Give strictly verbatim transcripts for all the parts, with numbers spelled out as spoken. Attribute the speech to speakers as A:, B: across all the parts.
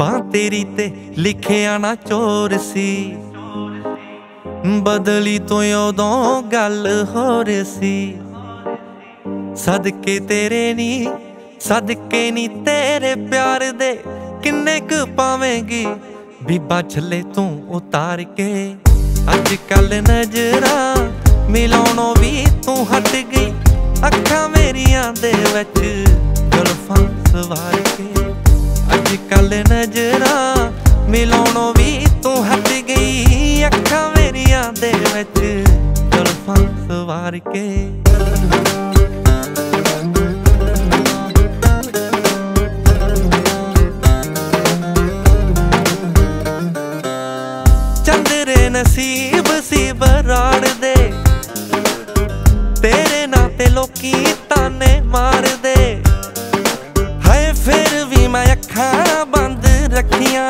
A: बां तेरी ते लिखिया ना चोर सी, बदली तो उदों गल होर सी। सदके तेरे नी सदके नी तेरे प्यार दे किन्ने क पावेंगी बीबा छले तू उतार के। अज कल नजरां मिलाउणों भी तू हट गई, अखां मेरियां दे विच जुल्फां सवार के। अज कल नजरां मिलाउणों भी तू हट गई, अखां मेरियां दे विच जुल्फां सवार के। चंदरे नसीब सी बराड़ दे, तेरे नां ते लोकी ताने मार दे। हाय फिर भी मैं अखां बंद रखियां,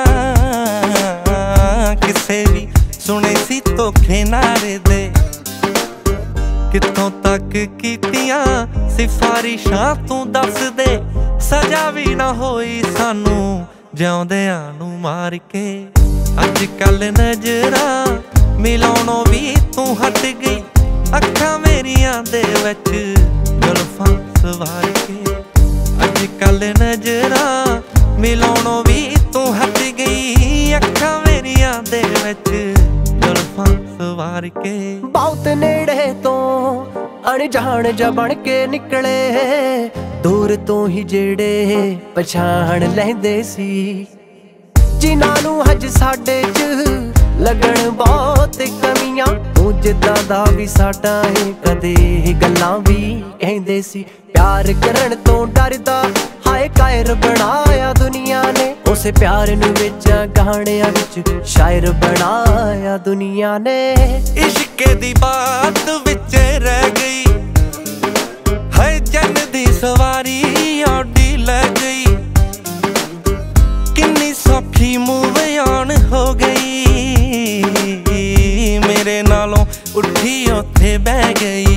A: किसे भी सुने सी धोखे नारे दे। कित्थों तक कीतियां सिफारिशां तू दस दे, सजा भी ना होई सानू जिउंदियां नू मार के। अज कल नजरां मिलाउणों भी तू हट गई, अखां मेरियां दे विच जुल्फां सवार के। अज कल नजरां मिलाउणों भी तू हट गई, अखां मेरियां दे विच जुल्फां सवार के।
B: बहुत नेड़े तो अणजाण जा बन के निकले, दूर तो ही जेड़े पछाण लैंदे सी। जिन्हां नूं हज साडे च लगण बहुत कमियां, तू जिद्दां दा भी साडा है कदे गल्लां भी कहिंदे सी। प्यार करन तो डरदा हाय कायर बनाया दुनिया ने, उस प्यार नूं विच गाणियां विच शायर बनाया दुनिया ने।
A: इश्क दी बात विच रह गई, हाय जन दी सवारी आडी लै गई। किन्नी सौखी मूव ऑन हो गई, मेरे नालों उठी उत्थे बह गई।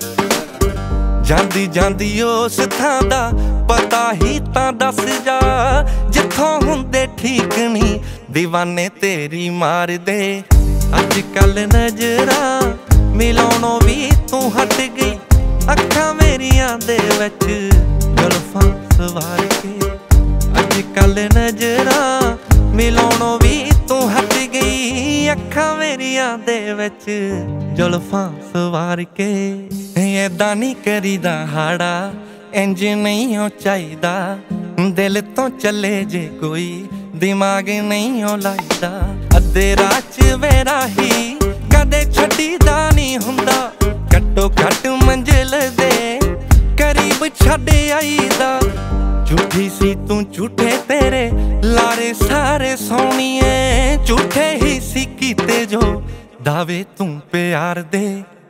A: जांदी जांदी उस थां दा पता ही तां दस जा, जिथों हुंदे ठीक नी दीवाने तेरी मार दे। अज कल नजरां मिलाउणों भी तू हट गई, अखां मेरियां दे विच जुल्फां सवार के। अज कल नजरां मिलाउणों भी तू हट गई, अखां मेरियां दे विच जुल्फां सवार के। ऐदां नहीं करीदा हाड़ा इंज नहीं हो चाहीदा, दिल तो चले जे कोई दिमाग नहीं हो लाईदा। अद्धे राह च वेरा ही कदे छड्डीदा नहीं हुंदा, घट्टो घट मंजिल दे करीब छड्ड आईदा। झूठी सी तू झूठे तेरे लारे सारे सोहणीए, झूठे ही सी कीते जो दावे तू प्यार दे।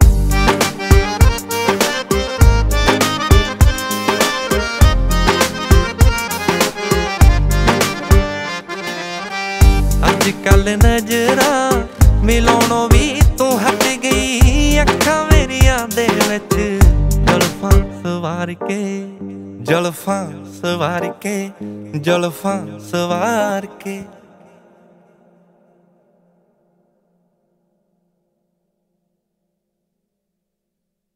A: अज कल नजरां मिलाउणों भी तू हट गई, अखां मेरियां दे विच जुल्फां सवार के। जुल्फां सवार के जुल्फां सवार के।